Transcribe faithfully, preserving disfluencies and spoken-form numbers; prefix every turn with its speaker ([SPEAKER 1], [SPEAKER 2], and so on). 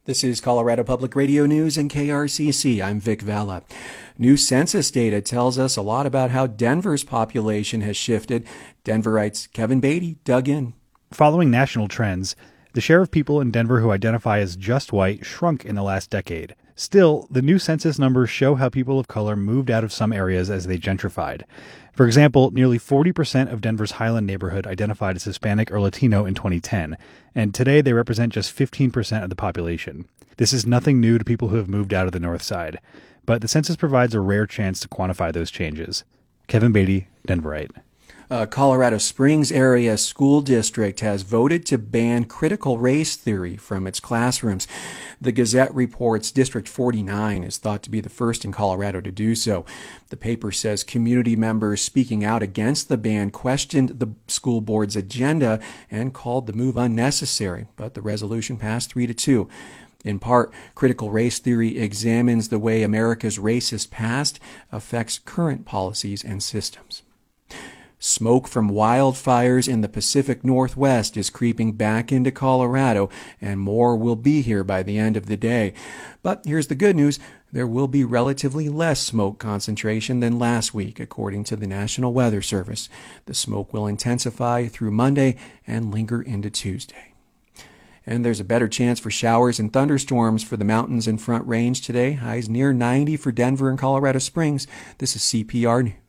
[SPEAKER 1] This is Colorado Public Radio News and K R C C. I'm Vic Vella. New census data tells us a lot about how Denver's population has shifted. Denverites Kevin Beatty dug in.
[SPEAKER 2] Following national trends, the share of people in Denver who identify as just white shrunk in the last decade. Still, the new census numbers show how people of color moved out of some areas as they gentrified. For example, nearly forty percent of Denver's Highland neighborhood identified as Hispanic or Latino in twenty ten, and today they represent just fifteen percent of the population. This is nothing new to people who have moved out of the north side, but the census provides a rare chance to quantify those changes. Kevin Beatty, Denverite.
[SPEAKER 1] Uh, Colorado Springs Area School District has voted to ban critical race theory from its classrooms. The Gazette reports District forty-nine is thought to be the first in Colorado to do so. The paper says community members speaking out against the ban questioned the school board's agenda and called the move unnecessary, but the resolution passed three to two. In part, critical race theory examines the way America's racist past affects current policies and systems. Smoke from wildfires in the Pacific Northwest is creeping back into Colorado, and more will be here by the end of the day. But here's the good news. There will be relatively less smoke concentration than last week, according to the National Weather Service. The smoke will intensify through Monday and linger into Tuesday. And there's a better chance for showers and thunderstorms for the mountains and Front Range today. Highs near ninety for Denver and Colorado Springs. This is C P R News.